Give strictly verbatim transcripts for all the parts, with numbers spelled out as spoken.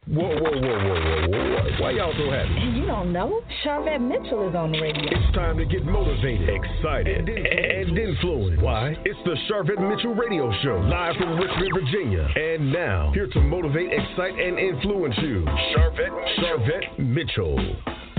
Whoa, whoa, whoa, whoa, whoa, whoa. Why y'all so happy? You don't know? Charvette Mitchell is on the radio. It's time to get motivated, excited, and, and influenced. Why? It's the Charvette Mitchell Radio Show, live from Richmond, Virginia. And now, here to motivate, excite, and influence you, Charvette Mitchell. Charvette Mitchell.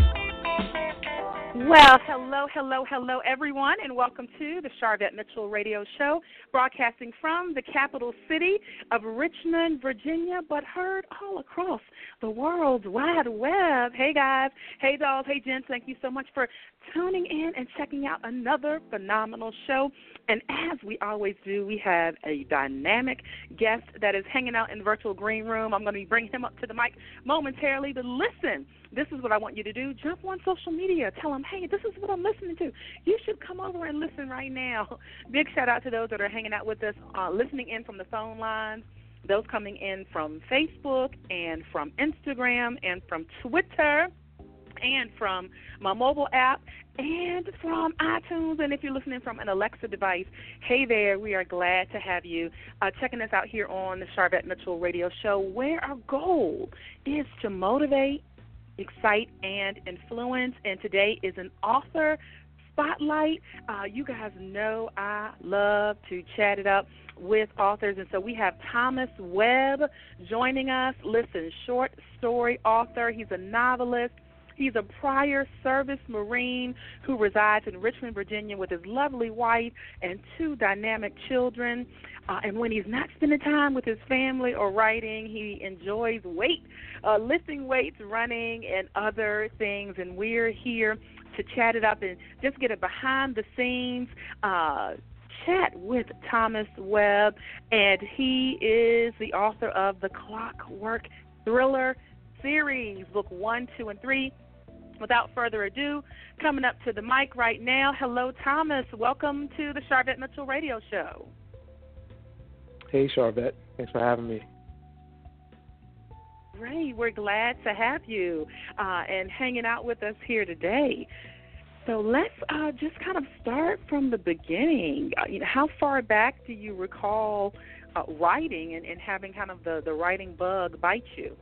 Well, hello, hello, hello, everyone, and welcome to the Charvette Mitchell Radio Show, broadcasting from the capital city of Richmond, Virginia, but heard all across the world's wide web. Hey, guys. Hey, dolls. Hey, gents. Thank you so much for tuning in and checking out another phenomenal show. And as we always do, we have a dynamic guest that is hanging out in the virtual green room. I'm going to be bringing him up to the mic momentarily, but listen. This is what I want you to do. Jump on social media. Tell them, hey, this is what I'm listening to. You should come over and listen right now. Big shout out to those that are hanging out with us, uh, listening in from the phone lines, those coming in from Facebook and from Instagram and from Twitter and from my mobile app and from iTunes. And if you're listening from an Alexa device, hey there, we are glad to have you uh, checking us out here on the Charvette Mitchell Radio Show, where our goal is to motivate, excite, and influence. And today is an author spotlight. Uh, you guys know I love to chat it up with authors, and so we have Thomas Webb joining us. Listen, short story author. He's a novelist. He's a prior service Marine who resides in Richmond, Virginia with his lovely wife and two dynamic children. Uh, and when he's not spending time with his family or writing, he enjoys weight, uh, lifting weights, running, and other things. And we're here to chat it up and just get a behind-the-scenes uh, chat with Thomas Webb. And he is the author of the Clockwork Thriller series, book one, two, and three. Without further ado, coming up to the mic right now, hello, Thomas. Welcome to the Charvette Mitchell Radio Show. Hey, Charvette. Thanks for having me. Great. We're glad to have you uh, and hanging out with us here today. So let's uh, just kind of start from the beginning. Uh, you know, how far back do you recall uh, writing and, and having kind of the, the writing bug bite you?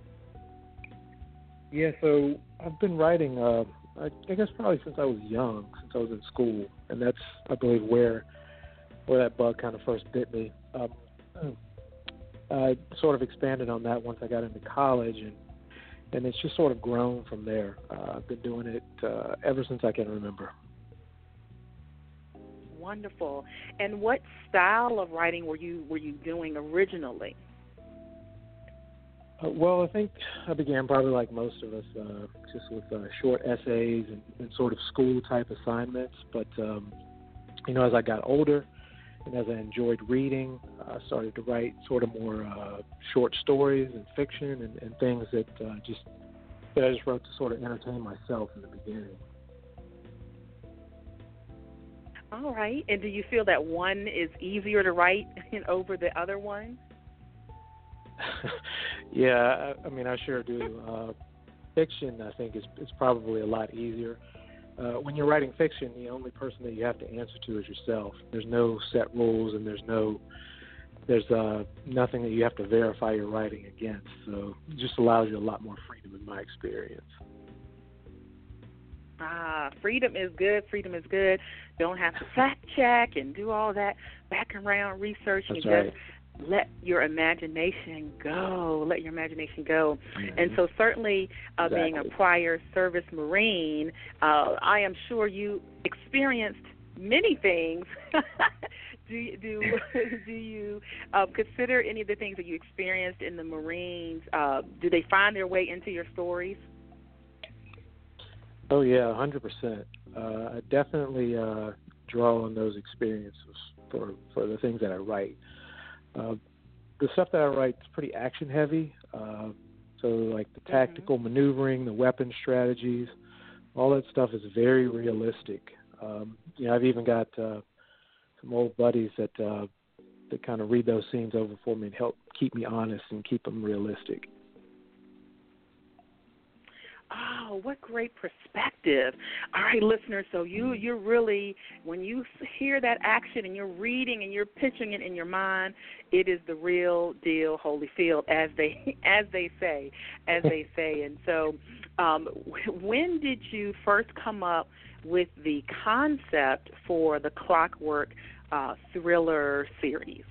Yeah, so I've been writing, uh, I, I guess probably since I was young, since I was in school, and that's, I believe, where where that bug kind of first bit me. Um, I sort of expanded on that once I got into college, and, and it's just sort of grown from there. Uh, I've been doing it uh, ever since I can remember. Wonderful. And what style of writing were you were you doing originally? Uh, well, I think I began probably like most of us, uh, just with uh, short essays and, and sort of school-type assignments. But, um, you know, as I got older and as I enjoyed reading, I started to write sort of more uh, short stories and fiction and, and things that uh, just that I just wrote to sort of entertain myself in the beginning. All right. And do you feel that one is easier to write over the other one? Yeah, I, I mean, I sure do. Uh, fiction, I think, is, is probably a lot easier. Uh, when you're writing fiction, the only person that you have to answer to is yourself. There's no set rules, and there's no, there's uh, nothing that you have to verify your writing against. So it just allows you a lot more freedom, in my experience. Ah, freedom is good. Freedom is good. Don't have to fact check and do all that background research. That's you right. just let your imagination go. Let your imagination go. Mm-hmm. And so certainly uh, exactly. being a prior service Marine, uh, I am sure you experienced many things. do you, do, do you uh, consider any of the things that you experienced in the Marines, uh, do they find their way into your stories? Oh, yeah, one hundred percent. Uh, I definitely uh, draw on those experiences for, for the things that I write. Uh, the stuff that I write is pretty action-heavy, uh, so like the tactical mm-hmm. maneuvering, the weapon strategies, all that stuff is very realistic. Um, you know, I've even got uh, some old buddies that uh, that kind of read those scenes over for me and help keep me honest and keep them realistic. Oh, Oh, what great perspective. All right, listeners, so you, you're really, when you hear that action and you're reading and you're picturing it in your mind, it is the real deal Holyfield, as they as they say, as they say. And so um, when did you first come up with the concept for the Clockwork uh, thriller series?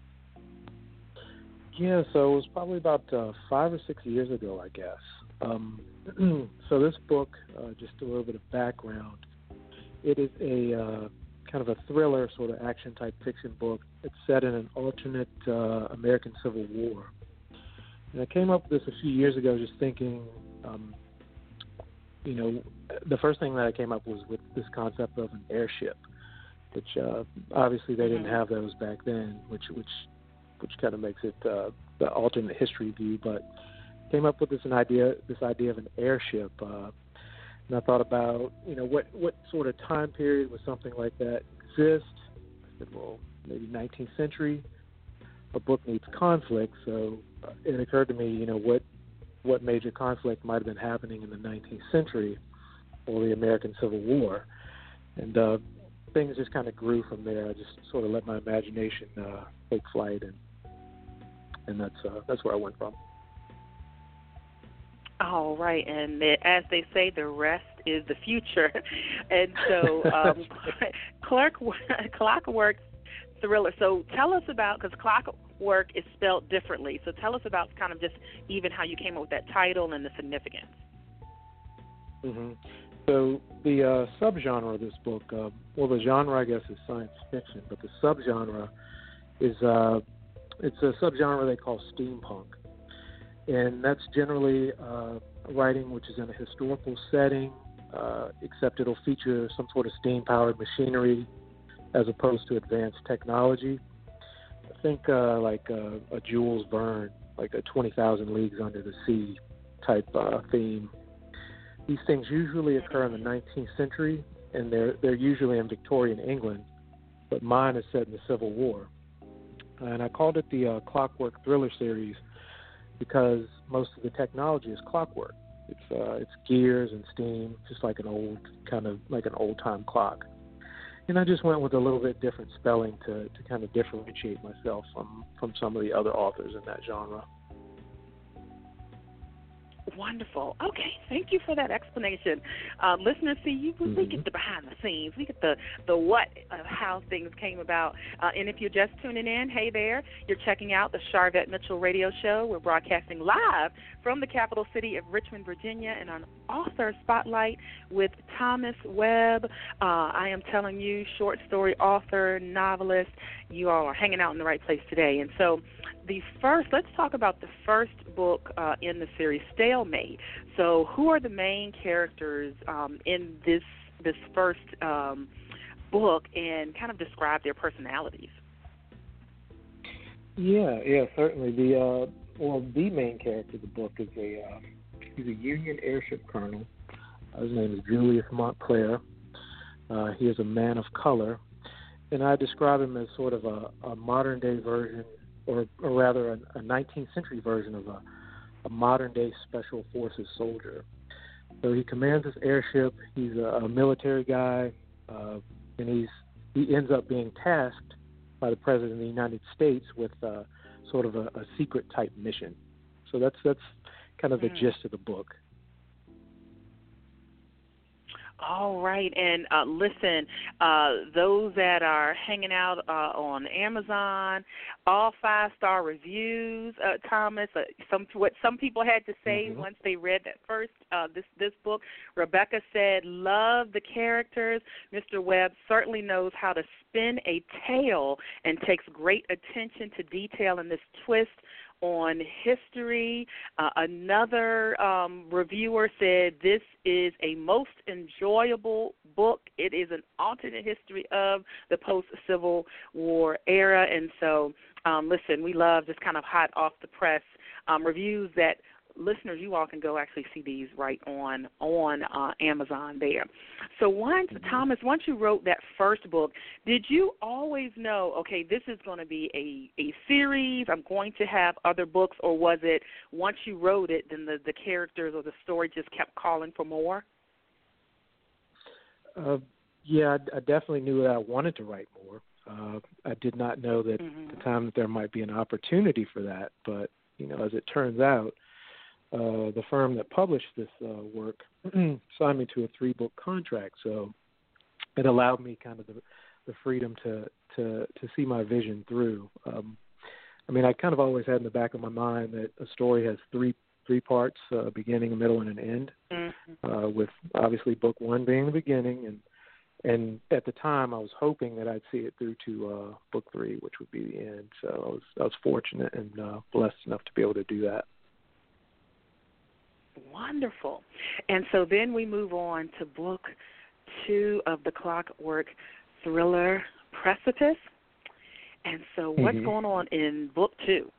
Yeah, so it was probably about uh, five or six years ago, I guess. Um, so this book, uh, just a little bit of background, it is a uh, kind of a thriller sort of action-type fiction book. It's set in an alternate uh, American Civil War. And I came up with this a few years ago just thinking, um, you know, the first thing that I came up was with this concept of an airship, which uh, obviously they didn't have those back then, which which which kind of makes it uh, the alternate history view, but came up with this an idea, this idea of an airship, uh, and I thought about, you know, what, what sort of time period would something like that exist? I said, well, maybe nineteenth century. A book needs conflict, so uh, it occurred to me, you know, what what major conflict might have been happening in the nineteenth century or the American Civil War, and uh, things just kind of grew from there. I just sort of let my imagination uh, take flight, and and that's uh, that's where I went from. All right, and the, as they say, the rest is the future. And so, um, Clark, Clockwork thriller. So tell us about, because Clockwork is spelled differently. So tell us about kind of just even how you came up with that title and the significance. Mm-hmm. So the uh, subgenre of this book, uh, well, the genre I guess is science fiction, but the subgenre is uh, it's a subgenre they call steampunk. And that's generally uh, writing which is in a historical setting, uh, except it'll feature some sort of steam-powered machinery as opposed to advanced technology. I think uh, like uh, a Jules Verne, like a twenty thousand Leagues Under the Sea type uh, theme. These things usually occur in the nineteenth century, and they're they're usually in Victorian England, but mine is set in the Civil War. And I called it the uh, Clockwork Thriller Series because most of the technology is clockwork. It's uh, it's gears and steam, just like an old kind of like an old time clock. And I just went with a little bit different spelling to, to kind of differentiate myself from, from some of the other authors in that genre. Wonderful. Okay, thank you for that explanation. Uh, listeners, see, you, we Mm-hmm. get the behind the scenes. We get the, the what of how things came about. Uh, and if you're just tuning in, hey there, you're checking out the Sharvette Mitchell Radio Show. We're broadcasting live from the capital city of Richmond, Virginia, and on Author Spotlight with Thomas Webb. Uh, I am telling you, short story author, novelist, you all are hanging out in the right place today. And so the first, let's talk about the first book uh, in the series, Stalemate. So who are the main characters um, in this this first um, book, and kind of describe their personalities? Yeah, yeah, certainly. The uh, well, the main character of the book is a uh, he's a Union airship colonel. Uh, his name is Julius Montclair. Uh, he is a man of color, and I describe him as sort of a, a modern day version, or, or rather a, a nineteenth century version of a, a modern day special forces soldier. So he commands this airship. He's a, a military guy, uh, and he's he ends up being tasked by the President of the United States with uh, sort of a, a secret type mission. So that's that's kind of the mm. gist of the book. All right, and uh, listen, uh, those that are hanging out uh, on Amazon, all five-star reviews, uh, Thomas, uh, some what some people had to say mm-hmm. once they read that first uh, this this book. Rebecca said, love the characters. Mister Webb certainly knows how to spin a tale and takes great attention to detail in this twist on history. Uh, another um, reviewer said this is a most enjoyable book. It is an alternate history of the post-Civil War era. And so, um, listen, we love just kind of hot off the press um, reviews that listeners, you all can go actually see these right on on uh, Amazon there. So once, mm-hmm. Thomas, once you wrote that first book, did you always know, okay, this is going to be a, a series, I'm going to have other books, or was it once you wrote it, then the, the characters or the story just kept calling for more? Uh, yeah, I, I definitely knew that I wanted to write more. Uh, I did not know that mm-hmm. at the time that there might be an opportunity for that, but, you know, as it turns out, uh, the firm that published this uh, work signed me to a three-book contract, so it allowed me kind of the, the freedom to, to, to see my vision through. Um, I mean, I kind of always had in the back of my mind that a story has three three parts, a beginning, a middle, and an end, mm-hmm. uh, with obviously book one being the beginning, and And at the time, I was hoping that I'd see it through to uh, book three, which would be the end. So I was I was fortunate and uh, blessed enough to be able to do that. Wonderful. And so then we move on to book two of the Clockwork thriller, Precipice. And so what's mm-hmm. going on in book two?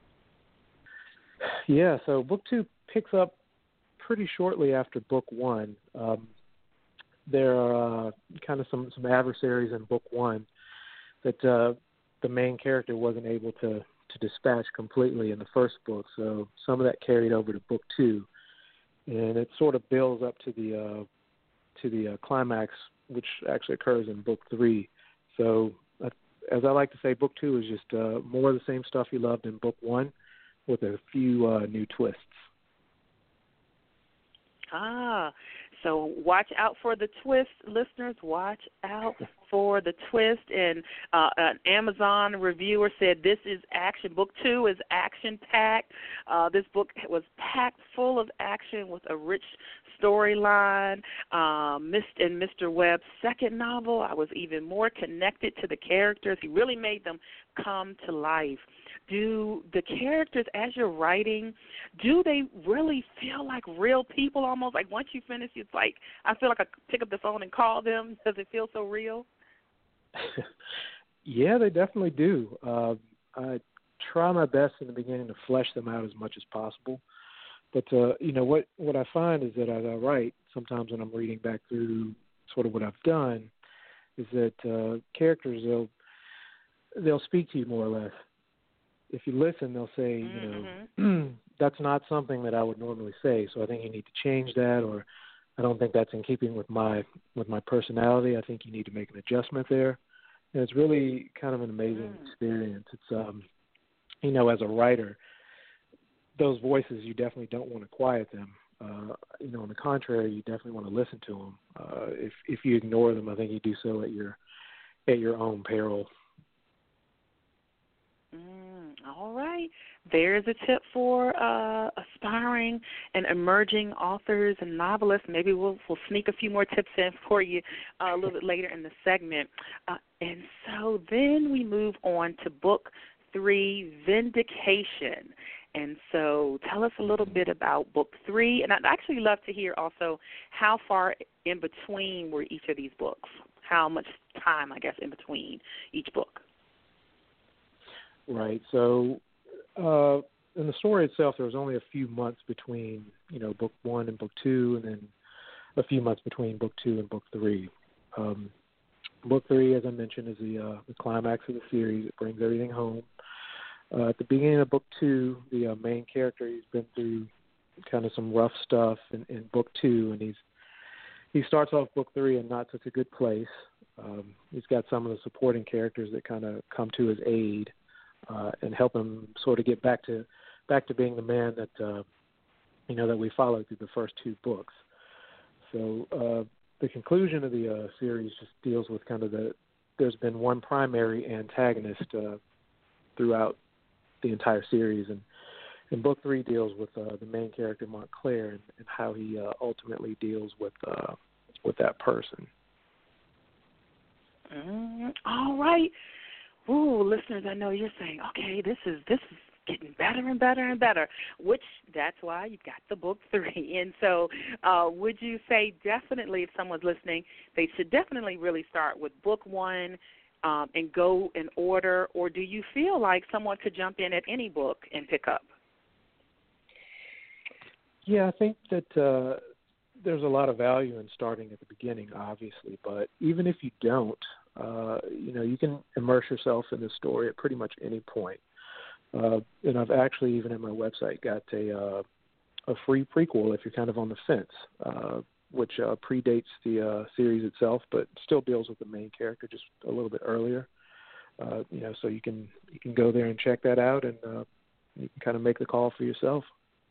Yeah, so book two picks up pretty shortly after book one. Um, there are uh, kind of some, some adversaries in book one that uh, the main character wasn't able to, to dispatch completely in the first book. So some of that carried over to book two, and it sort of builds up to the uh, to the uh, climax, which actually occurs in book three. So uh, as I like to say, book two is just uh, more of the same stuff you loved in book one, with a few uh, new twists. Ah, so watch out for the twist, listeners. Watch out for the twist. And uh, an Amazon reviewer said this is action. Book two is action-packed. Uh, this book was packed full of action with a rich storyline. Um, in Mister Webb's second novel, I was even more connected to the characters. He really made them come to life. Do the characters, as you're writing, do they really feel like real people almost? Like once you finish, it's like, I feel like I pick up the phone and call them. Does it feel so real? Yeah, they definitely do. Uh, I try my best in the beginning to flesh them out as much as possible. But, uh, you know, what, what I find is that as I write, sometimes when I'm reading back through sort of what I've done, is that uh, characters, they'll, they'll speak to you more or less. If you listen, they'll say, you know, mm-hmm. that's not something that I would normally say, so I think you need to change that, or I don't think that's in keeping with my with my personality. I think you need to make an adjustment there. And it's really kind of an amazing mm. experience. It's, um, you know, as a writer, those voices, you definitely don't want to quiet them. Uh, you know, on the contrary, you definitely want to listen to them. Uh, if if you ignore them, I think you do so at your at your own peril. Mm, all right. There's a tip for uh, aspiring and emerging authors and novelists. Maybe we'll, we'll sneak a few more tips in for you uh, a little bit later in the segment. Uh, and so then we move on to book three, Vindication. And so tell us a little bit about book three. And I'd actually love to hear also how far in between were each of these books, how much time, I guess, in between each book. Right. So uh, in the story itself, there was only a few months between, you know, book one and book two, and then a few months between book two and book three. Um, book three, as I mentioned, is the, uh, the climax of the series. It brings everything home. Uh, at the beginning of book two, the uh, main character, he's been through kind of some rough stuff in, in book two, and he's he starts off book three in not such a good place. Um, he's got some of the supporting characters that kind of come to his aid. Uh, and help him sort of get back to back to being the man that uh, you know that we followed through the first two books. So uh, the conclusion of the uh, series just deals with kind of the there's been one primary antagonist uh, throughout the entire series, and, and book three deals with uh, the main character Montclair and, and how he uh, ultimately deals with uh, with that person. Mm, all right. Ooh, listeners, I know you're saying, okay, this is this is getting better and better and better, which that's why you've got the book three. And so uh, would you say definitely, if someone's listening, they should definitely really start with book one um, and go in order, or do you feel like someone could jump in at any book and pick up? Yeah, I think that uh, there's a lot of value in starting at the beginning, obviously. But even if you don't, uh, you know, you can immerse yourself in the story at pretty much any point. Uh, and I've actually, even at my website, got a uh, a free prequel if you're kind of on the fence, uh, which uh, predates the uh, series itself, but still deals with the main character just a little bit earlier. Uh, you know, so you can you can go there and check that out, and uh, you can kind of make the call for yourself.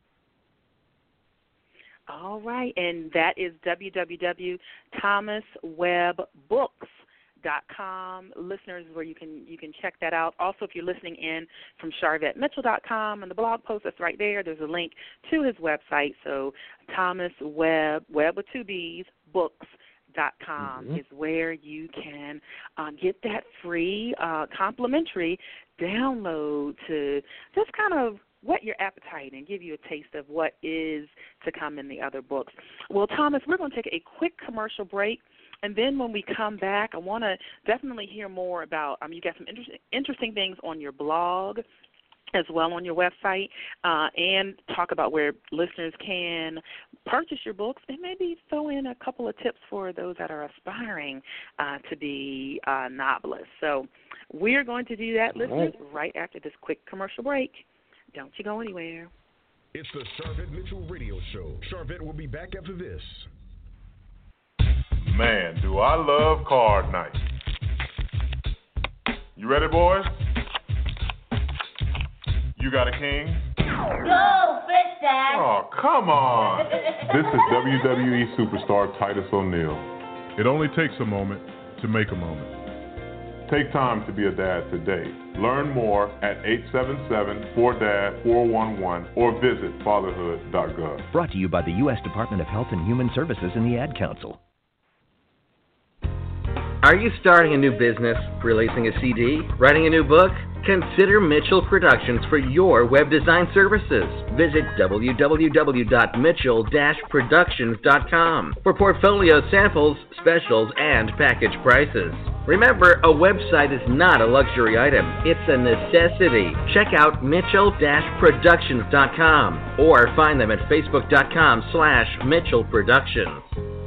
All right, and that is w w w dot thomas webb books dot com. Listeners, where you can you can check that out. Also, if you're listening in from Sharvette Mitchell dot com and the blog post that's right there, there's a link to his website. So Thomas Webb, Webb with two B's, books dot com mm-hmm. is where you can uh, get that free uh, complimentary download to just kind of whet your appetite and give you a taste of what is to come in the other books. Well, Thomas, we're going to take a quick commercial break, and then when we come back, I want to definitely hear more about, um, you got some interesting, interesting things on your blog as well on your website, uh, and talk about where listeners can purchase your books and maybe throw in a couple of tips for those that are aspiring uh, to be uh, novelists. So we're going to do that, listeners, right after this quick commercial break. Don't you go anywhere. It's the Sharvette Mitchell Radio Show. Sharvette will be back after this. Man, do I love card night. You ready, boys? You got a king? Go, fish dad. Oh, come on. This is W W E superstar Titus O'Neil. It only takes a moment to make a moment. Take time to be a dad today. Learn more at eight seven seven, four D A D, four one one or visit fatherhood dot gov. Brought to you by the U S Department of Health and Human Services and the Ad Council. Are you starting a new business, releasing a C D, writing a new book? Consider Mitchell Productions for your web design services. Visit w w w dot mitchell dash productions dot com for portfolio samples, specials, and package prices. Remember, a website is not a luxury item. It's a necessity. Check out mitchell dash productions dot com or find them at facebook dot com slash mitchell productions.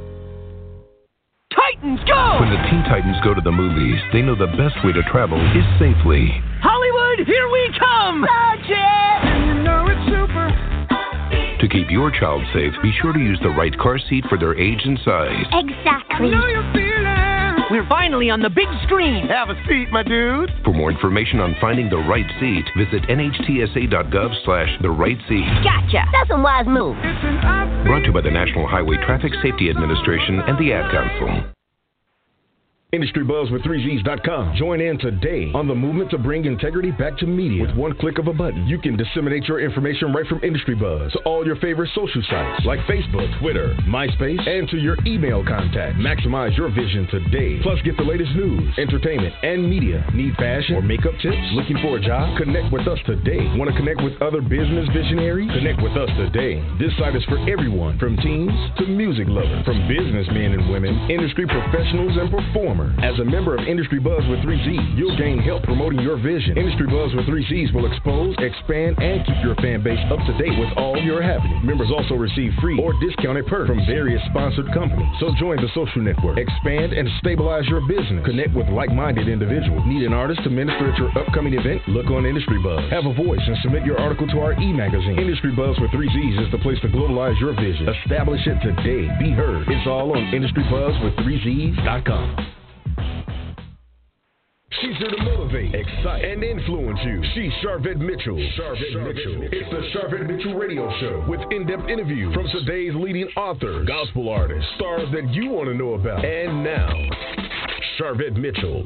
Titans go! When the Teen Titans go to the movies, they know the best way to travel is safely. Hollywood, here we come! Budget! And you know it's super. To keep your child safe, be sure to use the right car seat for their age and size. Exactly. I know you're feeling. We're finally on the big screen. Have a seat, my dude. For more information on finding the right seat, visit n h t s a dot gov slash the right seat. Gotcha. That's a wise move. Brought to you by the National Highway Traffic Safety Administration and the Ad Council. Industry Buzz with three Z's dot com. Join in today on the movement to bring integrity back to media. With one click of a button, you can disseminate your information right from Industry Buzz to all your favorite social sites like Facebook, Twitter, MySpace, and to your email contact. Maximize your vision today. Plus, get the latest news, entertainment, and media. Need fashion or makeup tips? Looking for a job? Connect with us today. Want to connect with other business visionaries? Connect with us today. This site is for everyone, from teens to music lovers, from businessmen and women, industry professionals and performers. As a member of Industry Buzz with three Z's, you'll gain help promoting your vision. Industry Buzz with three Z's will expose, expand, and keep your fan base up to date with all your happenings. Members also receive free or discounted perks from various sponsored companies. So join the social network, expand, and stabilize your business. Connect with like-minded individuals. Need an artist to minister at your upcoming event? Look on Industry Buzz. Have a voice and submit your article to our e-magazine. Industry Buzz with three Z's is the place to globalize your vision. Establish it today. Be heard. It's all on Industry Buzz with three Z's dot com. She's here to motivate, excite, and influence you. She's Sharvette Mitchell. Sharvette, Sharvette Mitchell. Mitchell. It's the Sharvette Mitchell Radio Show with in-depth interviews from today's leading authors, gospel artists, stars that you want to know about. And now, Sharvette Mitchell.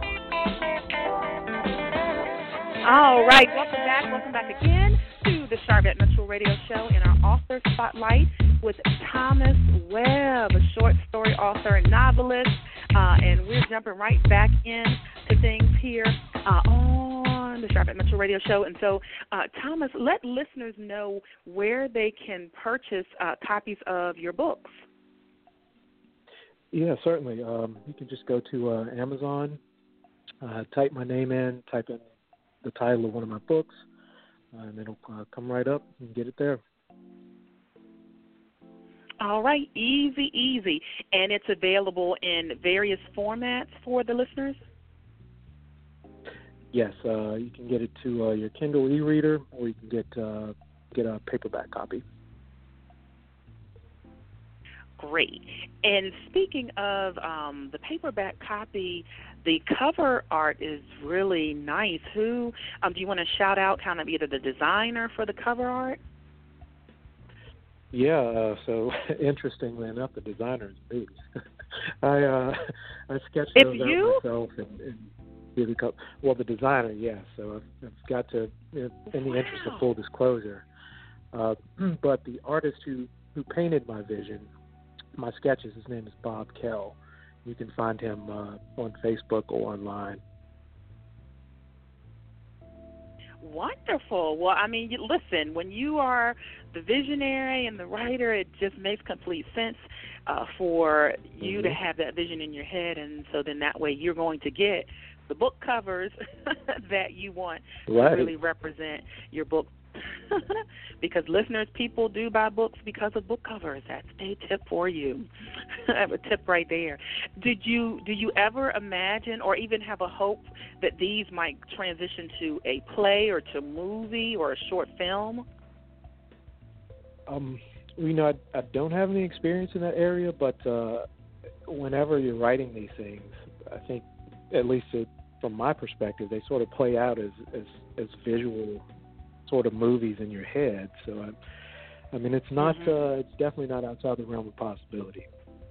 All right, welcome back. Welcome back again to the Sharvette Mitchell Radio Show in our author spotlight with Thomas Webb, a short story author and novelist. Uh, and we're jumping right back into things here uh, on the Sharvette Mitchell Radio Show. And so, uh, Thomas, let listeners know where they can purchase uh, copies of your books. Yeah, certainly. Um, you can just go to uh, Amazon, uh, type my name in, type in the title of one of my books, uh, and it'll uh, come right up and get it there. All right, easy, easy. And it's available in various formats for the listeners? Yes, uh, you can get it to uh, your Kindle e-reader, or you can get uh, get a paperback copy. Great. And speaking of um, the paperback copy, the cover art is really nice. Who um, do you want to shout out? Kind of either the designer for the cover art? Yeah. Uh, so interestingly enough, the designer is me. I uh, I sketched it's those you? out myself and. and Well, the designer, yes. So I've, I've got to, in the wow. interest of full disclosure. Uh, but the artist who, who painted my vision, my sketches, his name is Bob Kell. You can find him uh, on Facebook or online. Wonderful. Well, I mean, you, listen, when you are the visionary and the writer, it just makes complete sense uh, for you mm-hmm. to have that vision in your head, and so then that way you're going to get the book covers that you want right. to really represent your book. Because listeners, people do buy books because of book covers. That's a tip for you. I have a tip right there. Did you do you ever imagine or even have a hope that these might transition to a play or to movie or a short film? Um, you know, I, I don't have any experience in that area, but uh, whenever you're writing these things, I think, at least it, from my perspective, they sort of play out as as, as visual sort of movies in your head. So, I, I mean, it's not, mm-hmm. uh, it's definitely not outside the realm of possibility.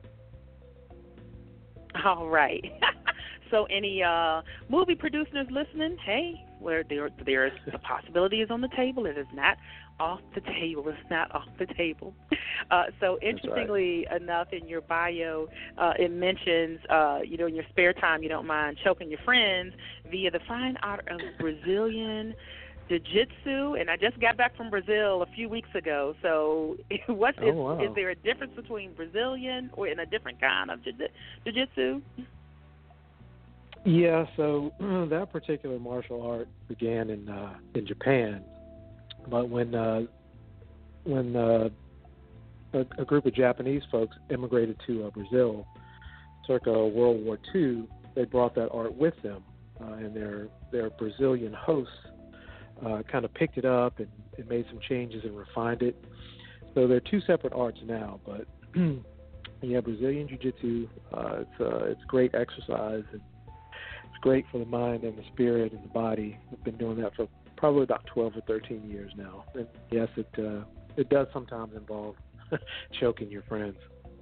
All right. So, any uh, movie producers listening? Hey, where there there's the possibility is on the table. It is not off the table. It's not off the table. Uh, so, interestingly right. enough, in your bio, uh, it mentions, uh, you know, in your spare time, you don't mind choking your friends via the fine art of Brazilian Jiu-Jitsu, and I just got back from Brazil a few weeks ago. So, what oh, is, wow. is there a difference between Brazilian or in a different kind of Jiu-Jitsu? Yeah, so that particular martial art began in uh, in Japan, but when uh, when uh, a, a group of Japanese folks immigrated to uh, Brazil, circa World War Two, they brought that art with them, uh, and their their Brazilian hosts uh, kind of picked it up and, and made some changes and refined it. So they're two separate arts now, but yeah, Brazilian Jiu-Jitsu, uh, it's uh, it's great exercise. And it's great for the mind and the spirit and the body. We've been doing that for probably about twelve or thirteen years now. And yes, it uh, it does sometimes involve choking your friends.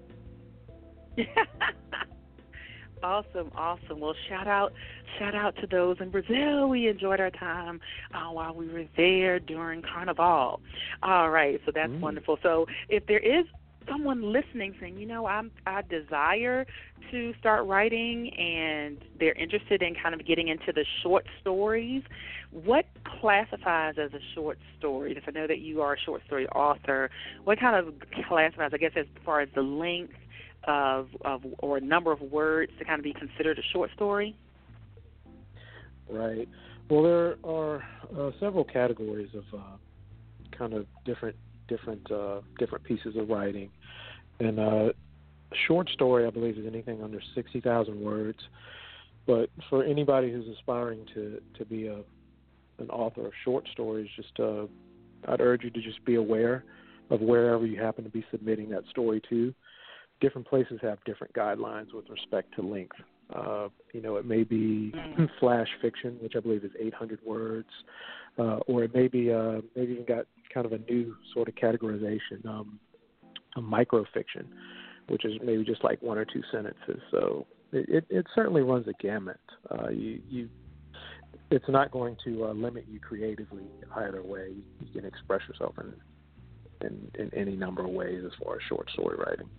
Awesome, awesome. Well, shout out, shout out to those in Brazil. We enjoyed our time uh, while we were there during Carnival. All right, so that's mm. wonderful. So if there is someone listening saying, you know, I'm, I desire to start writing and they're interested in kind of getting into the short stories, what classifies as a short story? Because I know that you are a short story author. What kind of classifies, I guess, as far as the length of, of or number of words to kind of be considered a short story? Right. Well, there are uh, several categories of uh, kind of different different uh, different pieces of writing. And uh, a short story, I believe, is anything under sixty thousand words. But for anybody who's aspiring to, to be a an author of short stories, just uh, I'd urge you to just be aware of wherever you happen to be submitting that story to. Different places have different guidelines with respect to length. Uh, you know, it may be flash fiction, which I believe is eight hundred words, uh, or it may be uh, maybe even got kind of a new sort of categorization, um, a microfiction, which is maybe just like one or two sentences. So it, it, it certainly runs a gamut. Uh, you, you, it's not going to uh, limit you creatively either way. You can express yourself in, in in any number of ways as far as short story writing.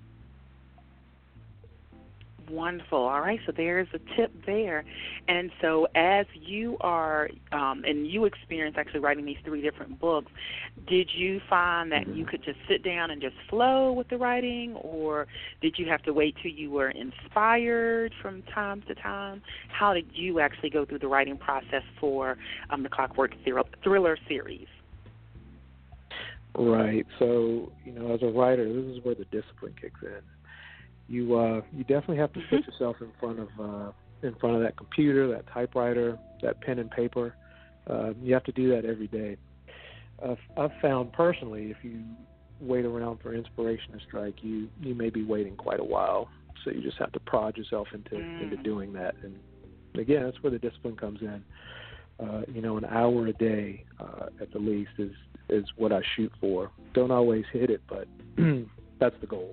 Wonderful. All right, so there's a tip there. And so as you are, um, and you experience actually writing these three different books, did you find that mm-hmm. you could just sit down and just flow with the writing, or did you have to wait till you were inspired from time to time? How did you actually go through the writing process for um, the Clockwork Thriller series? Right. So, you know, as a writer, this is where the discipline kicks in. You uh, you definitely have to put yourself in front of uh, in front of that computer, that typewriter, that pen and paper. Uh, you have to do that every day. Uh, I've found personally, if you wait around for inspiration to strike, you you may be waiting quite a while. So you just have to prod yourself into mm. into doing that. And again, that's where the discipline comes in. Uh, you know, an hour a day uh, at the least is is what I shoot for. Don't always hit it, but that's the goal.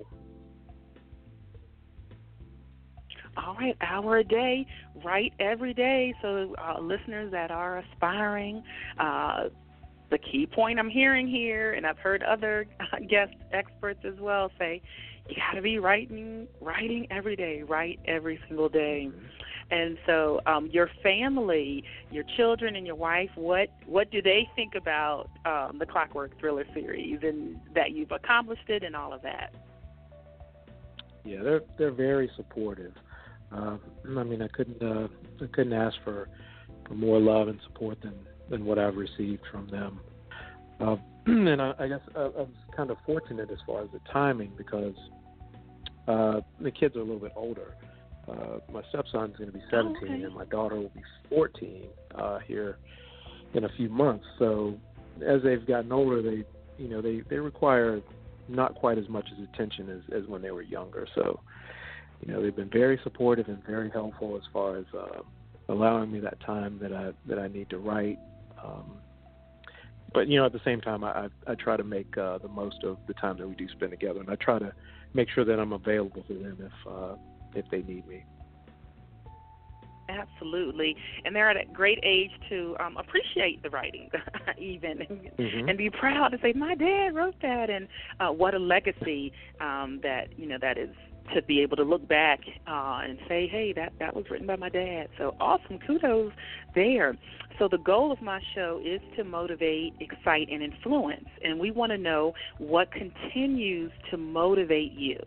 All right, hour a day, write every day. So uh, listeners that are aspiring, uh, the key point I'm hearing here, and I've heard other guest experts as well say, you got to be writing, writing every day, write every single day. And so um, your family, your children and your wife, what what do they think about um, the Clockwork Thriller series and that you've accomplished it and all of that? Yeah, they're they're very supportive. Uh, I mean, I couldn't uh, I couldn't ask for, for more love and support than, than what I've received from them. Uh, and I, I guess I, I was kind of fortunate as far as the timing because uh, the kids are a little bit older. Uh, my stepson's going to be seventeen, oh, okay. and my daughter will be fourteen uh, here in a few months. So as they've gotten older, they, you know, they, they require not quite as much as attention as, as when they were younger. So, you know, they've been very supportive and very helpful as far as uh, allowing me that time that I that I need to write. Um, but you know, at the same time, I I try to make uh, the most of the time that we do spend together, and I try to make sure that I'm available to them if. Uh, if they need me. Absolutely. And they're at a great age to um, appreciate the writing, even, mm-hmm. and be proud to say, my dad wrote that, and uh, what a legacy um, that, you know, that is to be able to look back uh, and say, hey, that, that was written by my dad. So awesome. Kudos there. So the goal of my show is to motivate, excite, and influence, and we want to know what continues to motivate you.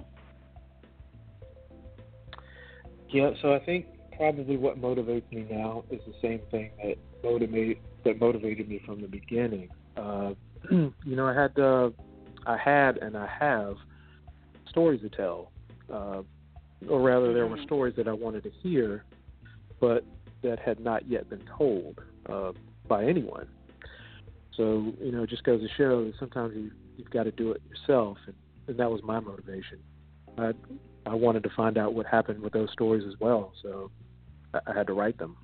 Yeah, so I think probably what motivates me now is the same thing that motivated that motivated me from the beginning. Uh, you know, I had uh, I had and I have stories to tell, uh, or rather, there were stories that I wanted to hear, but that had not yet been told uh, by anyone. So you know, it just goes to show that sometimes you you've got to do it yourself, and, and that was my motivation. I, I wanted to find out what happened with those stories as well, so I, I had to write them.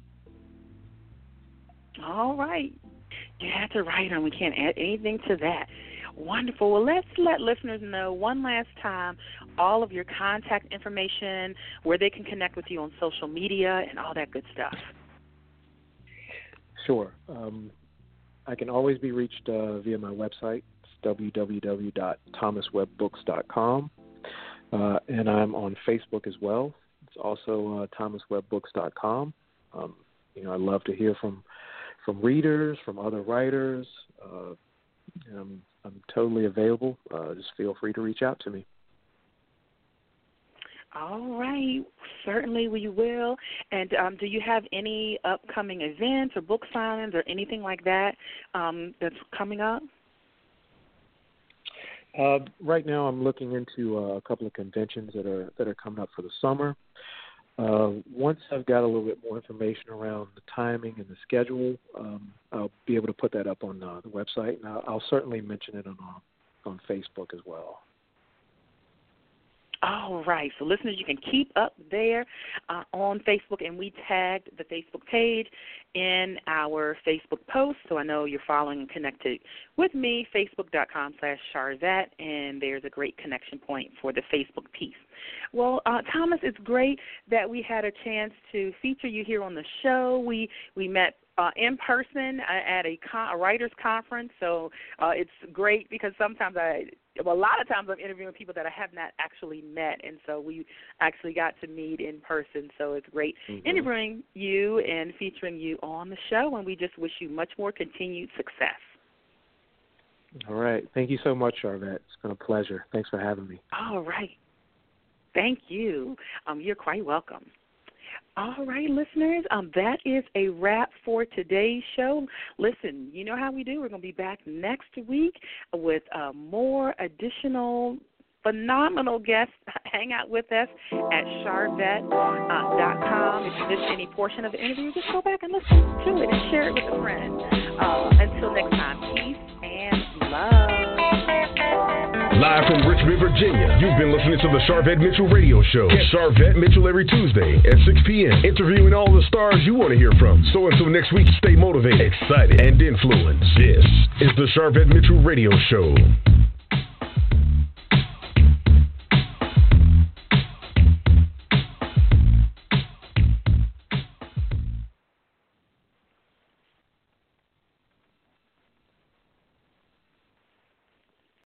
All right. You had to write them. We can't add anything to that. Wonderful. Well, let's let listeners know one last time all of your contact information, where they can connect with you on social media and all that good stuff. Sure. Um, I can always be reached uh, via my website. It's w w w dot thomas webb books dot com. Uh, and I'm on Facebook as well. It's also uh, thomas webb books dot com. Um, you know, I love to hear from from readers, from other writers. Uh, I'm, I'm totally available. Uh, just feel free to reach out to me. All right. Certainly we will. And um, do you have any upcoming events or book signings or anything like that um, that's coming up? Uh, right now, I'm looking into uh, a couple of conventions that are that are coming up for the summer. Uh, once I've got a little bit more information around the timing and the schedule, um, I'll be able to put that up on uh, the website, and I'll, I'll certainly mention it on uh, on Facebook as well. All right. So, listeners, you can keep up there uh, on Facebook, and we tagged the Facebook page in our Facebook post, so I know you're following and connected with me, facebook.com slash Sharvette, and there's a great connection point for the Facebook piece. Well, uh, Thomas, it's great that we had a chance to feature you here on the show. We we met Uh, in person at a, con- a writers conference, so uh, it's great because sometimes I, well, a lot of times I'm interviewing people that I have not actually met, and so we actually got to meet in person, so it's great mm-hmm. interviewing you and featuring you on the show, and we just wish you much more continued success. All right. Thank you so much, Sharvette. It's been a pleasure. Thanks for having me. All right. Thank you. Um, you're quite welcome. All right, listeners, um, that is a wrap for today's show. Listen, you know how we do. We're going to be back next week with uh, more additional phenomenal guests. Hang out with us at Sharvette dot com. Uh, if you missed any portion of the interview, just go back and listen to it and share it with a friend. Uh, until next time, peace and love. Live from Richmond, Virginia, you've been listening to the Sharvette Mitchell Radio Show. Catch Sharvette Mitchell every Tuesday at six p.m., interviewing all the stars you want to hear from. So until next week, stay motivated, excited, and influenced. This is the Sharvette Mitchell Radio Show.